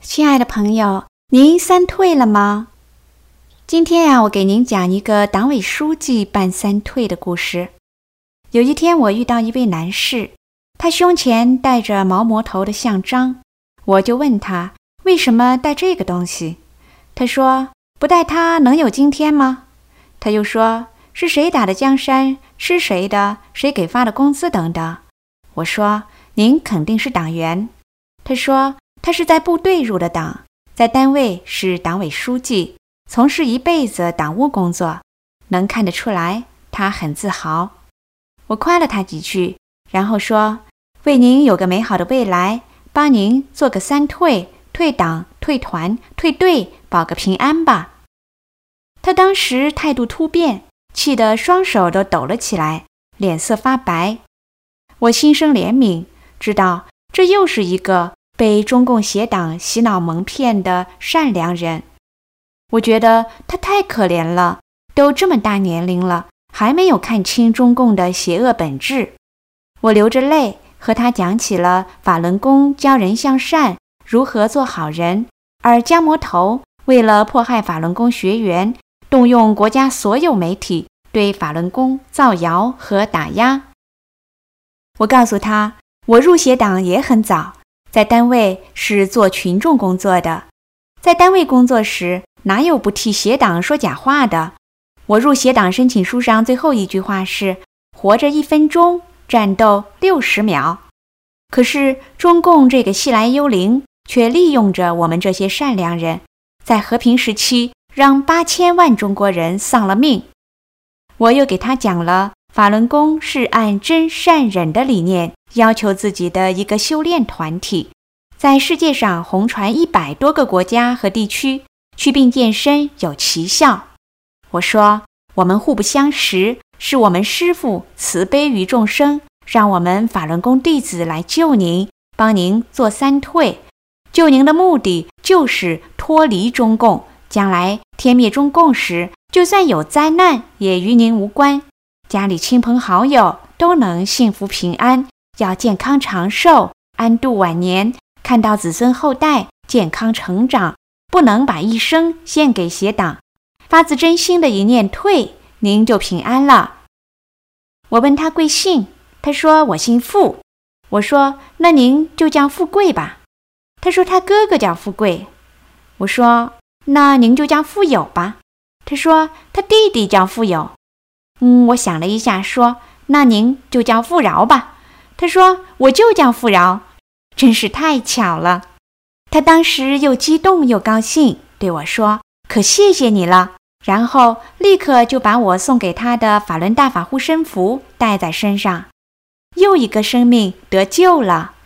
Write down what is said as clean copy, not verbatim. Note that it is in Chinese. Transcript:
亲爱的朋友，您三退了吗？今天我给您讲一个党委书记办三退的故事。有一天我遇到一位男士，他胸前戴着毛魔头的像章，我就问他为什么戴这个东西。他说不戴它能有今天吗？他又说是谁打的江山，吃谁的，谁给发的工资等等。我说您肯定是党员。他说他是在部队入的党，在单位是党委书记，从事一辈子党务工作，能看得出来他很自豪。我夸了他几句，然后说为您有个美好的未来，帮您做个三退，退党、退团、退队，保个平安吧。他当时态度突变，气得双手都抖了起来，脸色发白。我心生怜悯，知道这又是一个被中共邪党洗脑蒙骗的善良人。我觉得他太可怜了，都这么大年龄了，还没有看清中共的邪恶本质。我流着泪和他讲起了法轮功教人向善，如何做好人，而江魔头为了迫害法轮功学员，动用国家所有媒体对法轮功造谣和打压。我告诉他，我入邪党也很早，在单位是做群众工作的，在单位工作时哪有不替邪党说假话的？我入邪党申请书上最后一句话是活着1分钟，战斗60秒。可是中共这个西来幽灵却利用着我们这些善良人，在和平时期让8000万中国人丧了命。我又给他讲了法轮功是按真善忍的理念要求自己的一个修炼团体，在世界上红传100多个国家和地区，祛病健身有奇效。我说我们互不相识，是我们师父慈悲于众生，让我们法轮功弟子来救您，帮您做三退。救您的目的就是脱离中共，将来天灭中共时，就算有灾难也与您无关，家里亲朋好友都能幸福平安，要健康长寿，安度晚年，看到子孙后代健康成长，不能把一生献给邪党。发自真心的一念退，您就平安了。我问他贵姓，他说我姓傅。我说那您就叫富贵吧。他说他哥哥叫富贵。我说那您就叫富有吧。他说他弟弟叫富有。我想了一下，说那您就叫富饶吧。他说我就叫富饶。真是太巧了。他当时又激动又高兴，对我说可谢谢你了，然后立刻就把我送给他的法轮大法护身符带在身上。又一个生命得救了。